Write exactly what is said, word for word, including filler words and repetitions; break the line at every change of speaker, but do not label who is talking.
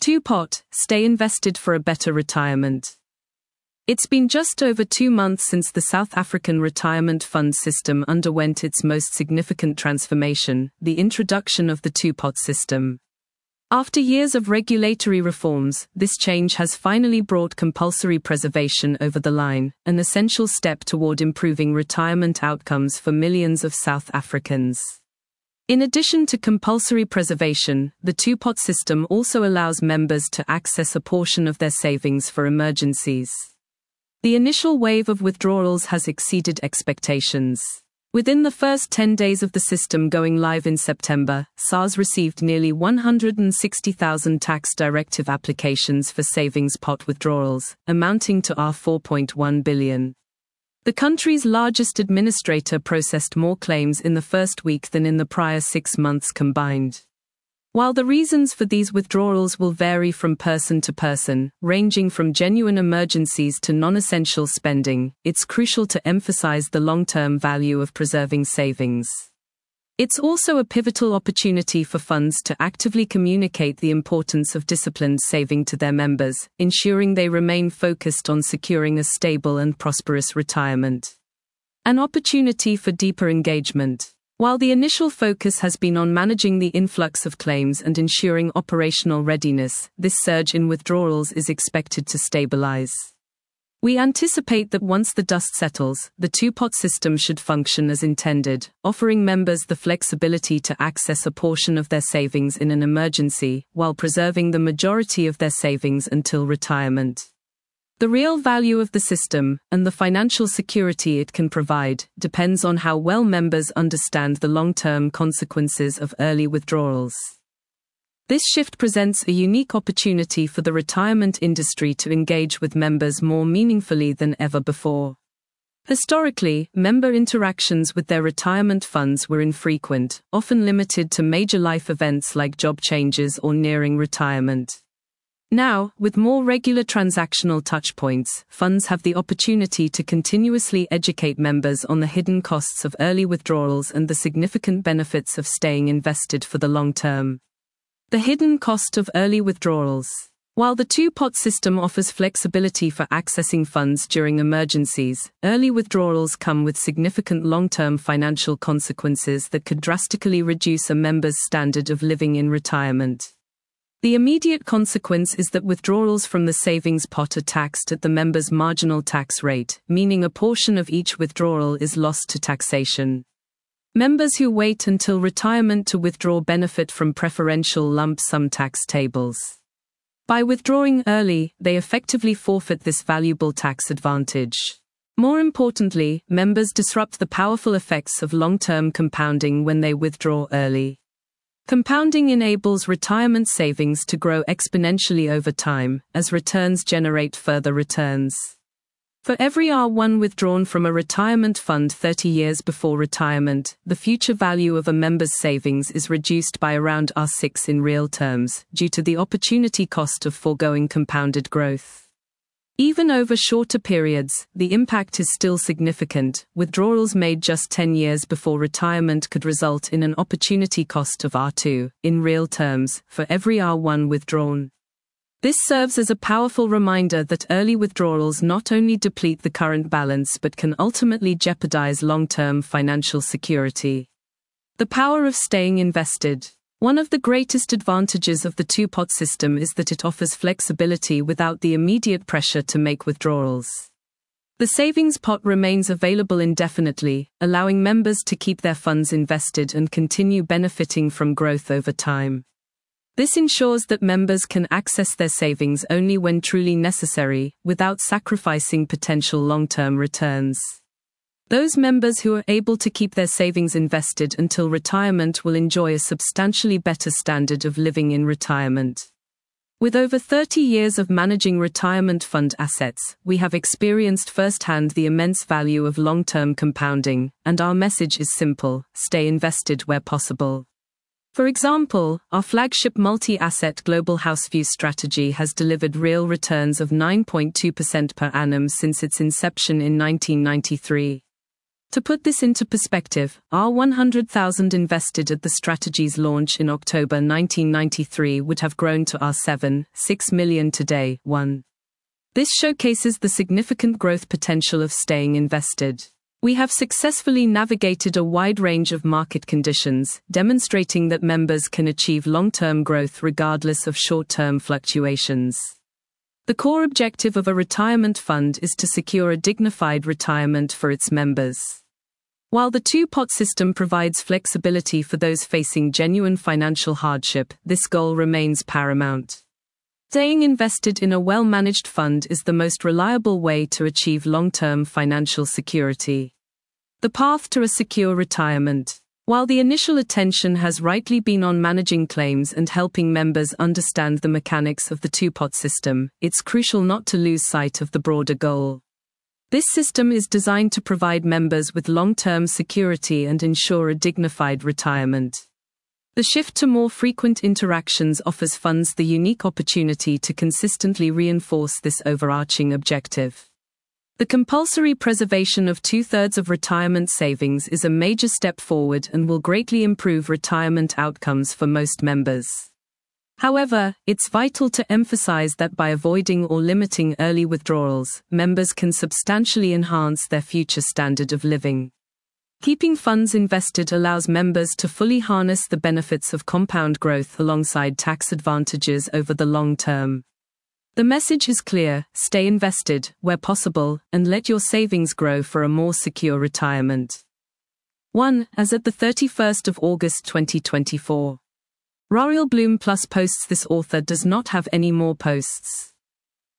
two pot, stay invested for a better retirement. It's been just over two months since the South African retirement fund system underwent its most significant transformation, the introduction of the two pot system. After years of regulatory reforms, this change has finally brought compulsory preservation over the line, an essential step toward improving retirement outcomes for millions of South Africans. In addition to compulsory preservation, the two pot system also allows members to access a portion of their savings for emergencies. The initial wave of withdrawals has exceeded expectations. Within the first ten days of the system going live in September, SARS received nearly one hundred sixty thousand tax directive applications for savings pot withdrawals, amounting to four point one billion. The country's largest administrator processed more claims in the first week than in the prior six months combined. While the reasons for these withdrawals will vary from person to person, ranging from genuine emergencies to non-essential spending, it's crucial to emphasize the long-term value of preserving savings. It's also a pivotal opportunity for funds to actively communicate the importance of disciplined saving to their members, ensuring they remain focused on securing a stable and prosperous retirement. An opportunity for deeper engagement. While the initial focus has been on managing the influx of claims and ensuring operational readiness, this surge in withdrawals is expected to stabilize. We anticipate that once the dust settles, the two pot system should function as intended, offering members the flexibility to access a portion of their savings in an emergency, while preserving the majority of their savings until retirement. The real value of the system, and the financial security it can provide, depends on how well members understand the long-term consequences of early withdrawals. This shift presents a unique opportunity for the retirement industry to engage with members more meaningfully than ever before. Historically, member interactions with their retirement funds were infrequent, often limited to major life events like job changes or nearing retirement. Now, with more regular transactional touchpoints, funds have the opportunity to continuously educate members on the hidden costs of early withdrawals and the significant benefits of staying invested for the long term. The hidden cost of early withdrawals. While the two pot system offers flexibility for accessing funds during emergencies, early withdrawals come with significant long-term financial consequences that could drastically reduce a member's standard of living in retirement. The immediate consequence is that withdrawals from the savings pot are taxed at the member's marginal tax rate, meaning a portion of each withdrawal is lost to taxation. Members who wait until retirement to withdraw benefit from preferential lump sum tax tables. By withdrawing early, they effectively forfeit this valuable tax advantage. More importantly, members disrupt the powerful effects of long-term compounding when they withdraw early. Compounding enables retirement savings to grow exponentially over time, as returns generate further returns. For every R one withdrawn from a retirement fund thirty years before retirement, the future value of a member's savings is reduced by around R six in real terms, due to the opportunity cost of foregoing compounded growth. Even over shorter periods, the impact is still significant. Withdrawals made just ten years before retirement could result in an opportunity cost of R two, in real terms, for every R one withdrawn. This serves as a powerful reminder that early withdrawals not only deplete the current balance but can ultimately jeopardize long-term financial security. The power of staying invested. One of the greatest advantages of the two pot system is that it offers flexibility without the immediate pressure to make withdrawals. The savings pot remains available indefinitely, allowing members to keep their funds invested and continue benefiting from growth over time. This ensures that members can access their savings only when truly necessary, without sacrificing potential long-term returns. Those members who are able to keep their savings invested until retirement will enjoy a substantially better standard of living in retirement. With over thirty years of managing retirement fund assets, we have experienced firsthand the immense value of long-term compounding, and our message is simple: stay invested where possible. For example, our flagship multi-asset Global Houseview strategy has delivered real returns of nine point two percent per annum since its inception in nineteen ninety-three. To put this into perspective, our one hundred thousand invested at the strategy's launch in October nineteen ninety-three would have grown to our seven point six million today. one. This showcases the significant growth potential of staying invested. We have successfully navigated a wide range of market conditions, demonstrating that members can achieve long-term growth regardless of short-term fluctuations. The core objective of a retirement fund is to secure a dignified retirement for its members. While the two-pot system provides flexibility for those facing genuine financial hardship, this goal remains paramount. Staying invested in a well-managed fund is the most reliable way to achieve long-term financial security. The path to a secure retirement. While the initial attention has rightly been on managing claims and helping members understand the mechanics of the two-pot system, it's crucial not to lose sight of the broader goal. This system is designed to provide members with long-term security and ensure a dignified retirement. The shift to more frequent interactions offers funds the unique opportunity to consistently reinforce this overarching objective. The compulsory preservation of two-thirds of retirement savings is a major step forward and will greatly improve retirement outcomes for most members. However, it's vital to emphasize that by avoiding or limiting early withdrawals, members can substantially enhance their future standard of living. Keeping funds invested allows members to fully harness the benefits of compound growth alongside tax advantages over the long term. The message is clear: stay invested, where possible, and let your savings grow for a more secure retirement. one. As at the thirty-first of August twenty twenty-four. Royal Bloom Plus posts. This author does not have any more posts.